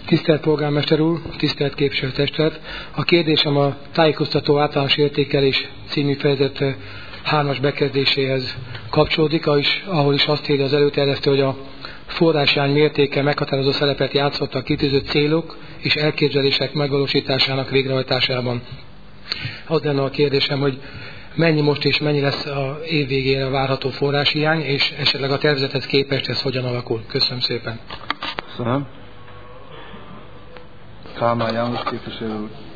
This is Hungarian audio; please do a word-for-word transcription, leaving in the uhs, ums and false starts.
Tisztelt Polgármester úr, tisztelt képviselőtestület! A kérdésem a tájékoztató általános értékelés című fejezet hármas bekezdéséhez kapcsolódik, ahol is azt írja az előterjesztő, hogy a forráshiány mértéke meghatározó szerepet játszott a kitűzött célok és elképzelések megvalósításának végrehajtásában. Az lenne a kérdésem, hogy mennyi most és mennyi lesz a év végére várható forráshiány, és esetleg a tervezethez képest ez hogyan alakul? Köszönöm szépen. Köszönöm. Kálmán János képviselő úr.